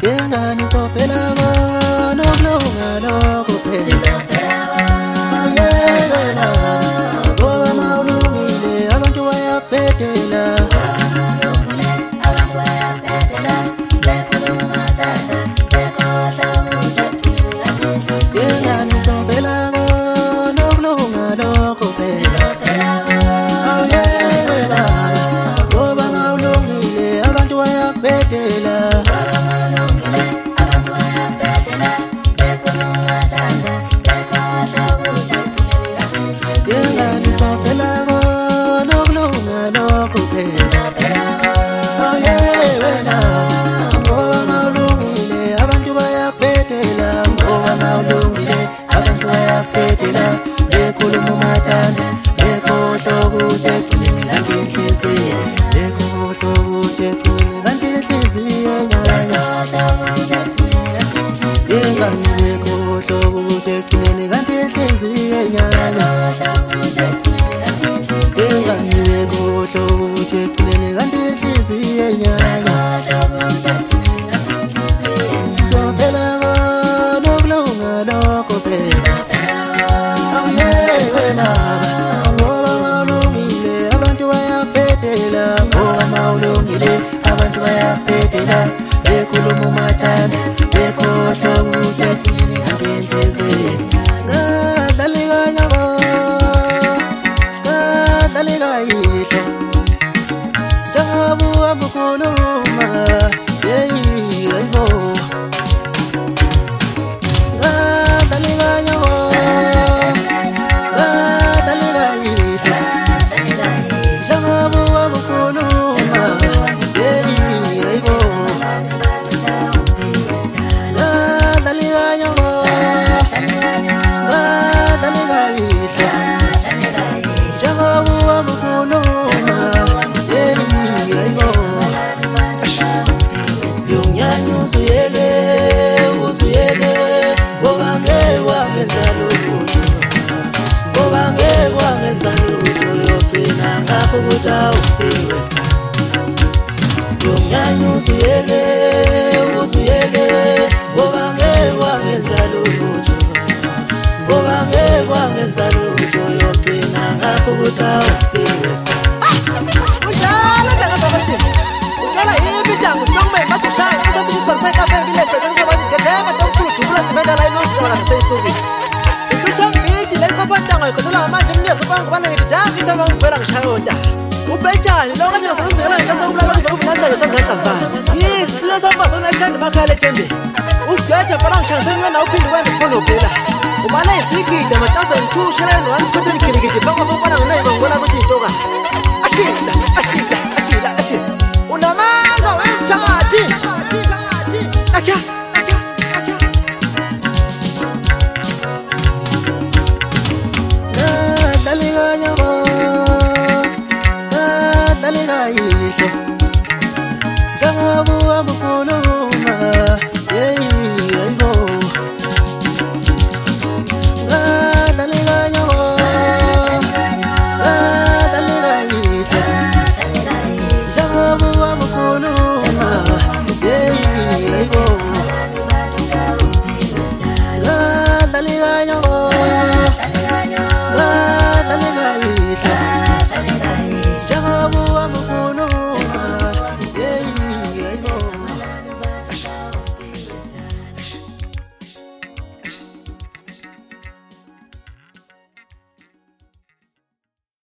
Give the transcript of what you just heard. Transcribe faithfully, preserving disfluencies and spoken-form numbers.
Yengani sophela no kulunga lokho phela yena ngoba mawulungile abantu bayabhedela yengani sophela no kulunga lokho phela yena ngoba mawulungile abantu bayabhedela abantu bayaphetela bekhuluma umathanda bekhohlwa ukuthi egcine ngenhliziyo ngadlali kanyabo ngadlali kayihle njengoba uhamba ukhuluma yeyi ayibo ngadlali kanyabo ngadlali kayihle njengoba uhamba ukhuluma Uzuyeke, uzuyeke, ngoba ngeke wangenza lutho, ngoba ngeke wangenza lutho, yogcina ngakho ukuthi awuphilisa. Ujala ndaba zabashini, ujala yiphi intango sinomeme badushaya isafika isikhomisa ikafe embilete ngizobathi sigedema ntomkhulu sibenda la inosizona ngiseyisukile. Ngithutsha ngithi le saphantango ikhosela ngamanje umnyezo bangu bana ngithi danga ithi abangivela ngishaya yonta. Ubetshani lo kanje nasebenzela ngase ubulala uzofika ngesandla mfana. Yithi sile sambasa nakushanda makhala ethembe. Usigede phela ngishansene na uphinde wenza sibono phela. Umana isigide matasa ngithushela no angikhothe ngikirikidi baka bafana nginayi bangibona ukuthi intoka. Ashila, ashila, ashila, ashila. Unamanga wemthakathi. Akha, akha, akha. Ngadlali kanyabo ngadlali kayihle njengoba uhamba ukhuluma yeyi ayibo ngadlali kanyabo ngadlali kayihle njengoba uhamba ukhuluma yeyi ayibo ngadlali kanyabo